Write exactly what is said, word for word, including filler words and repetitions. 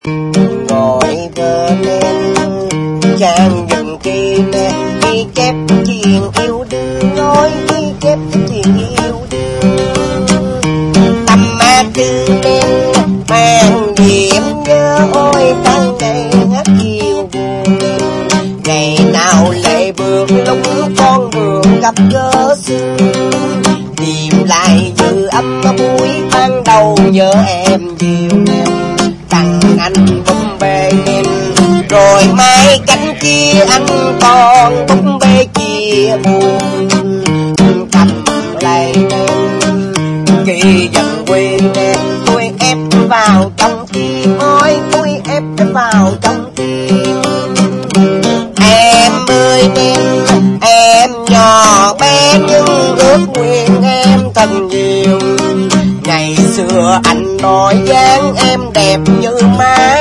Gọi bên em chàng dừng kia nè, ghi chép chuyện yêu đương, nói ghi chép chuyện yêu đương. Tâm ma tư đen mang điểm nhớ, ôi tan ngày hát chiều buồn. Ngày nào lệ bước lúc con đường gặp gỡ xưa, tìm lại dư âm buổi ban đầu nhớ em dịu em. Tặng anh búp bê em, rồi mai cánh kia anh còn búp bê chia buồn. Cầm lại em khi dần quên em, tôi ép vào trong tim, ôi tôi ép vào trong tim. Em ơi em, em nhỏ bé nhưng ước nguyện em thật nhiều. Ngày xưa anh nói dáng em đẹp như má